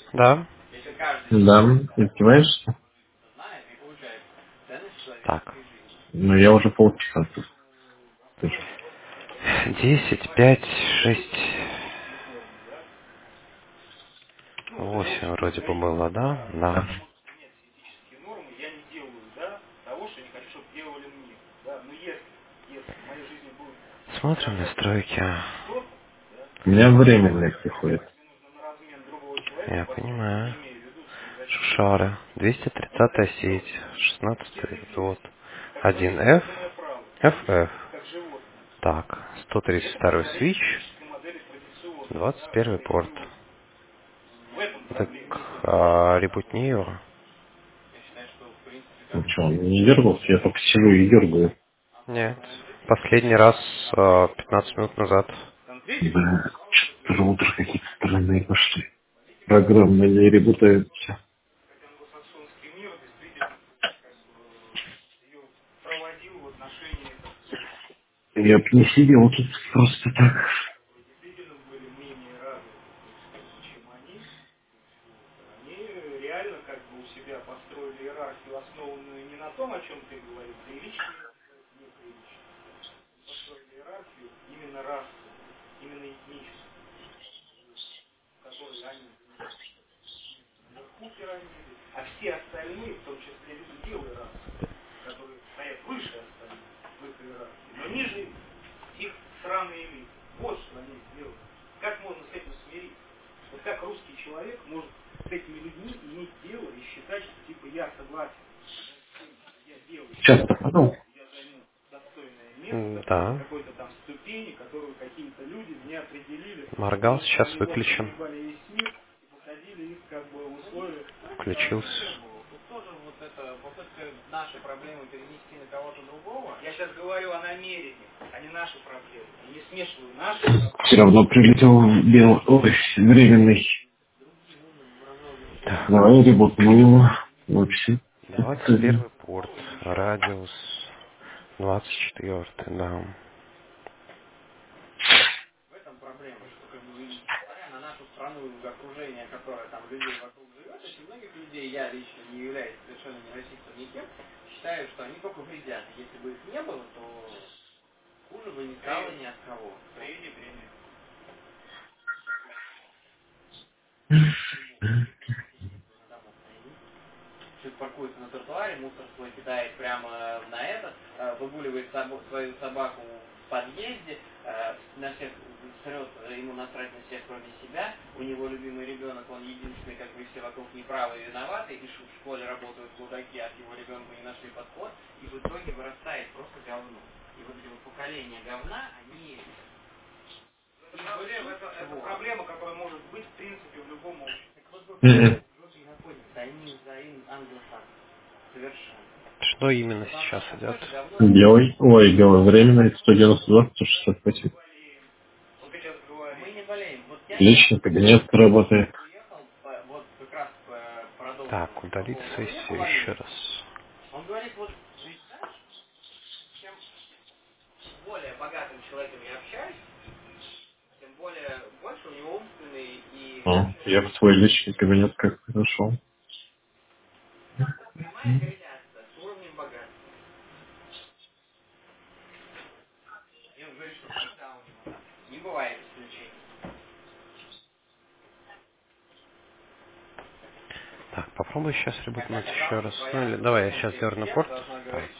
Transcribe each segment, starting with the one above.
Да. Да, издеваешься? Так. Ну, я уже полчаса тут сижу. 10, 5, 6, 8 вроде бы было, да? Да. Да. Смотрим настройки. У меня временные приходят. Я понимаю. Шушары. 230 сеть. 16 вот. 1F. FF. Так. 132 свич. 21 порт. Так, репутни его. Ну что, он не дергался? Я только сижу и дергаю. Нет. Последний раз 15 минут назад. Да, что-то роутеры какие-то странные пошли. Программы не работают. Я бы не сидел тут просто так. Сейчас попадал. Да. Моргал, сейчас выключен. Включился. Все равно прилетел белый, ой, временный. Так. Давай работаем его. Вообще. 21 порт. Радиус 24, да. Мгм. Что именно сейчас идет? Белый, ой, белый временный, 192, 168. Лично кабинет работает. Так, удалить сессию еще раз. Я в свой личный кабинет как зашел. Так, попробуй сейчас ребутнуть еще раз. Ну или давай я сейчас дерну порт. Так.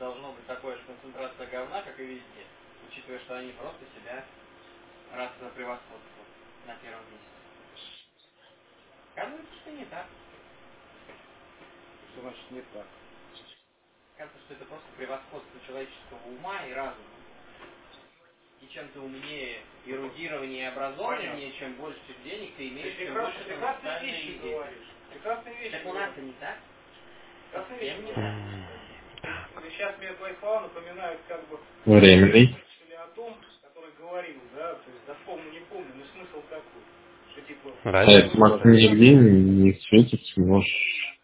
М, Так. Временный. А Радиус. это Макс нигде не светится, можешь...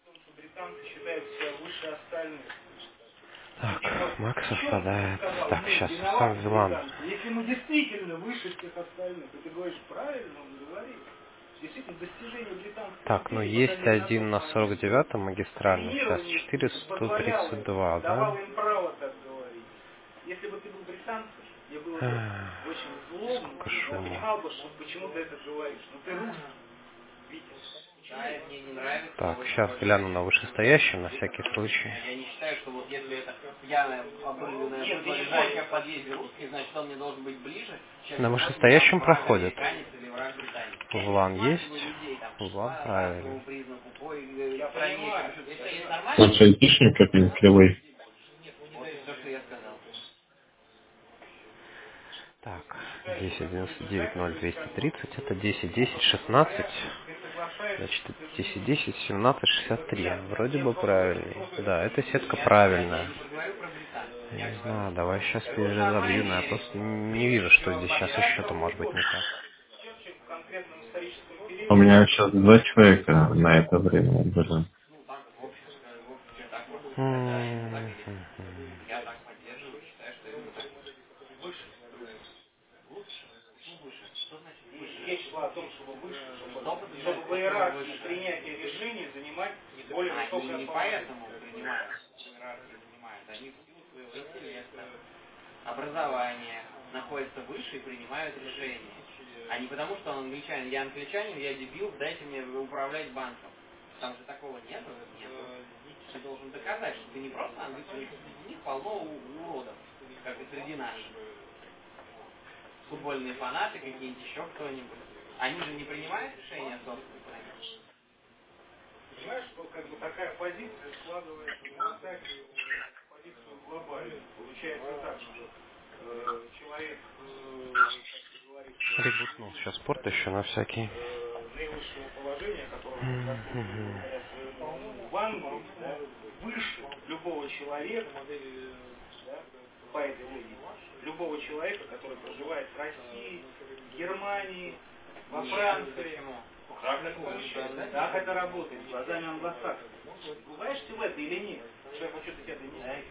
Так, Макс совпадает. Так, сейчас сам Вилан. Действительно, достижение британского. Так, ну есть один на 49-м магистральном, сейчас 432, да? Давал им право так говорить. Если бы ты был британцем, я был бы очень злобным, я понимал бы, что почему ты это говоришь. Но ты русский, Витя. Да, мне не нравится. Так, сейчас гляну на вышестоящем, на всякий случай. Я не считаю, что вот если это пьяная, обрыганная, лежащая в подъезде русский, значит он мне должен быть ближе, чем на вышестоящем проходит. Улан есть? Улан правильно. Вот айтишник как-нибудь кривой. Вот все, что я сказал. Так, 10.99.0230, это 10.10.16, значит, 10.10.17.63, вроде бы правильней. Да, эта сетка правильная. Я не знаю, давай сейчас перезабью, но я просто не вижу, что здесь сейчас еще-то может быть не так. У меня сейчас 2 человека на это время были. Речь шла о том, чтобы выше, чтобы в иерархии принятия решений занимать более высокое положение. Поэтому принимают, в иерархии занимают. Они в силу своего интеллекта, образования находятся выше и принимают решения. А не потому, что он англичанин. Я англичанин, я дебил, дайте мне управлять банком. Там же такого нету. Ты должен доказать, что ты не просто англичанин, среди них полно уродов, как и среди наших. Футбольные фанаты, какие-нибудь еще кто-нибудь. Они же не принимают решения собственных правительств. Понимаешь, что как бы такая позиция складывается в позицию глобальную. Получается так, что человек, как говорится, ребутнул сейчас порт еще на всякий. Наивысшего положения, которого он заслуживает благодаря своему в Англии, да, выше любого человека, да, по этой логике, любого человека, который проживает в России, в Германии, во Франции. Как это получается? Как это работает глазами англосаксов? Бываешься в это или нет? Что я хочу от тебя донести?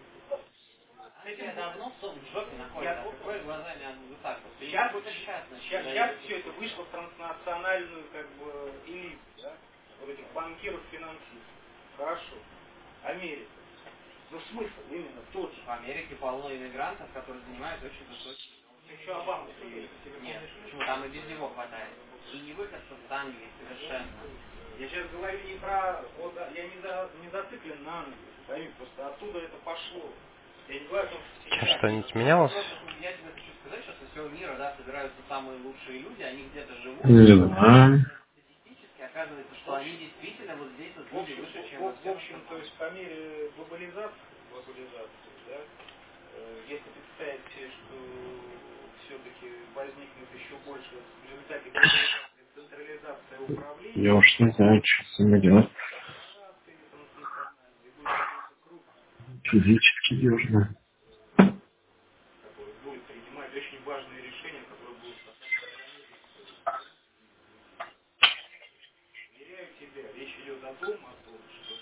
Этим давно в жопе находится. Какое глазами англосаксов? Сейчас все это вышло в транснациональную как бы элиту, да? Вот этих банкиров, финансистов. Хорошо. Америка. Но смысл именно тот же. В Америке полно иммигрантов, которые занимают очень высокие. Еще Обама приедет. Нет, почему? Там и без него хватает. И не выходцев с Англии совершенно. Я сейчас говорю не про... Вот, я не зациклен на Англии. Пойми, просто оттуда это пошло. Я не говорю о том, что сейчас... Что-нибудь менялось? Я тебе хочу сказать, что со всего мира, да, собираются самые лучшие люди, они где-то живут. Не знаю. Статистически оказывается, что они действительно вот здесь вот люди выше, чем... В общем, то есть по мере глобализации, да, если представить себе, что все-таки возникнет еще больше в результате глобализации, централизация управления... Я уж не знаю, что с ними делать. Физически южно. Который будет принимать очень важные решения, которые будут... Уверяю тебя, речь идет о том, что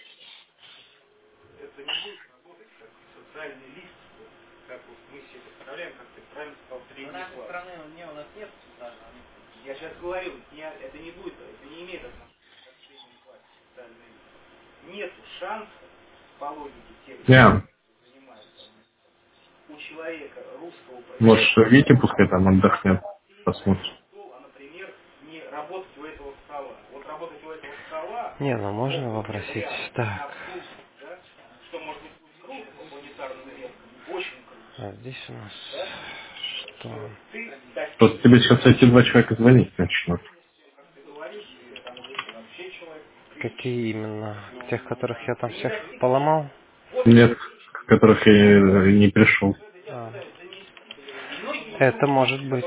это не будет работать как социальный лист, как вот мы себе представляем, как ты правильно сказал, средний класс. В нашей стране у нас нет социального листа. Я сейчас говорю, это не будет, это не имеет отношения к среднему классу социальный лист. Нету шанса, по логике тех, кто занимается, у человека русского Может, Витя пускай там отдохнет, посмотрит. а, например, не работать у этого стола. Вот работать у этого стола... Не, ну можно попросить. Так. Да? Что может быть круто по планетарным меркам? Очень круто. А здесь у нас... Да? Что? Вот тебе сейчас эти 2 человека звонить начнут. Как ты говоришь, там вообще человек... Какие именно? Тех, которых я там всех поломал? Нет, с которых я не пришел. А. Это может быть.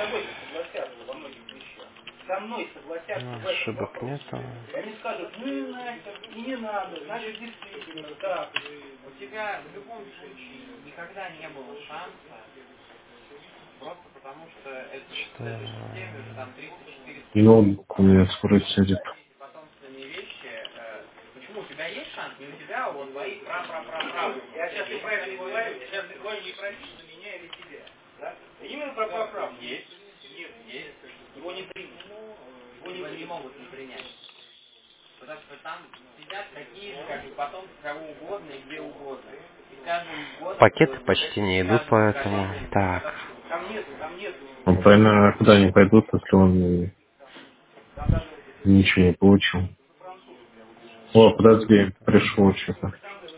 Со мной согласятся в этом ошибок нету. Они скажут, ну нахер, и не надо, значит действительно так. У тебя в любом случае никогда не было шанса, просто потому что это в этой системе уже там 300-400 Ноутбук у меня скоро сядет. потомственные вещи. Почему? У тебя есть шанс? Не у тебя, а у твоих пра-пра-пра-пра. Я сейчас неправильно не говорю, я сейчас говорю не про лично меня или тебя. Да? Именно про пра-пра. Есть. Нет, есть. Его не принято. либо не могут не принять. Потому что там сидят такие же, как и потом кого угодно и где угодно. И каждый год Пакеты почти не идут, поэтому... Так. там нет. Он правильно куда не пойдут, если он ничего не получил. О, подожди, пришло что-то.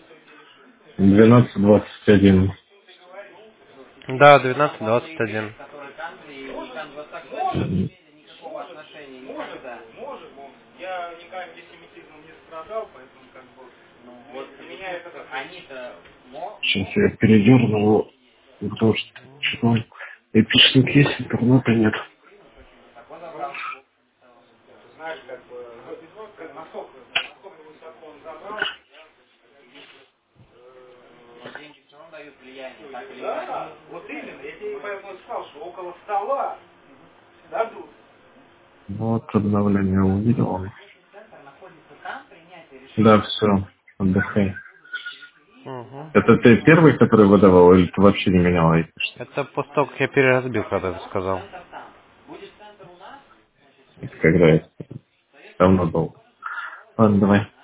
12:21. Да, 12:21. Которые канцлер и канцлер не имели никакого отношения никогда. Может. Я никогда антисемитизмом не страдал, поэтому как бы... Ну вот, для меня это... Они-то могут... Сейчас я передерну, потому что что-то эпичник есть, интернета нет. Знаешь, как бы, насколько высоко он забрал, но деньги все равно дают влияние, так или иначе. Да, вот именно, я тебе поэтому сказал, что около стола дадут. Вот обновление увидел. Центр находится там, принятие решения. Да, все, отдыхай. Угу. Это ты первый, который выдавал, или ты вообще не менял эти? Это после того, как я переразбил, когда ты сказал. Центр там. Будет центр у нас, Это когда это давно был. Ладно, давай.